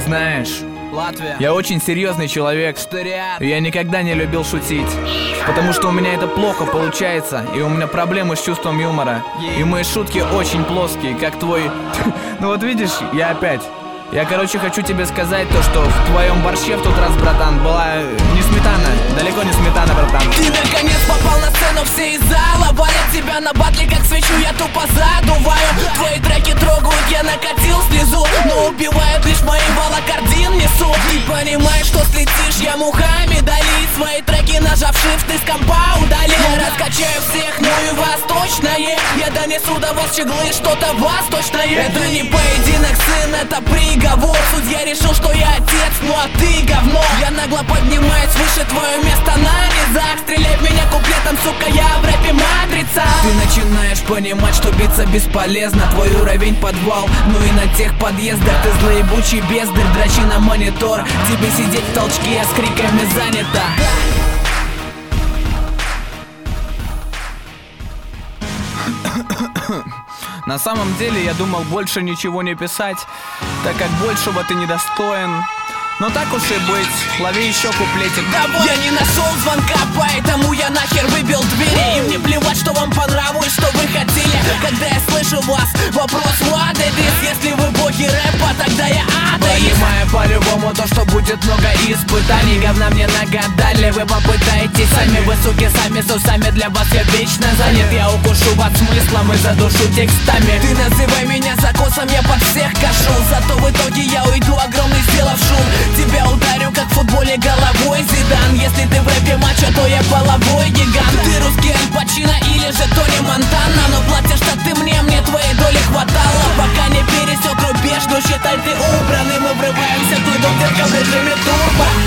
Знаешь, Латвия. я очень серьезный человек. И я никогда не любил шутить. Потому что у меня это плохо получается. И у меня проблемы с чувством юмора. И мои шутки очень плоские, как твой... Ну вот видишь, я опять. Я, короче, хочу тебе сказать то, что в твоем борще в тот раз, братан, была не сметана. Далеко не сметана, братан. Ты наконец попал на сцену, все из зала валят тебя на батле, как свечу я тупо задуваю. Твои треки трогают, я накатил слезу, но убивают лишь мои волокордин несу. Ты понимаешь, что слетишь, я мухами дали. Свои треки нажав shift, ты с компа удали. Я раскачаю всех, ну и вас точное. Я донесу до вас чеглы, что-то восточное. Это не поединок, сын, это приговор. Судья решил, что я отец, ну а ты говно. Я нагло поднимаюсь выше, твое место на низах. Стреляй в меня куплетом, сука, я в рэпе матрица. Ты начинаешь понимать, что биться бесполезно. Твой уровень подвал, ну и на тех подъездах. Ты злоебучий бездарь, дрочи на монитор. Тебе сидеть в толчке, я с криками занята. На самом деле я думал больше ничего не писать, так как большего ты недостоин. Но так уж и быть, лови еще куплетик. Давай. Я не нашел звонка, поэтому я нахер выбил двери. И мне плевать, что вам понравилось, что вы хотели. Когда я слышу вас, вопрос what it is. Если вы боги рэпа, тогда я атеист. Понимаю по-любому то, что будет много испытаний. Говна мне нагадали, вы попытаетесь сами. Вы, суки, сами с усами, для вас я вечно занят. Я укушу вас смыслом и задушу текстами. Ты называй меня закосом, я под всех кашу. Зато в итоге я уйду огромный, сделав шум. Тебя ударю, как в футболе головой Зидан. Если ты в рэпе мачо, то я половой гигант. Ты русский Аль Пачино или же Тони Монтана. Но платишь-то ты мне твоей доли хватало. Пока не пересек рубеж, но считай ты убранный. Мы врываемся в твой дом, детка, в режиме турбо.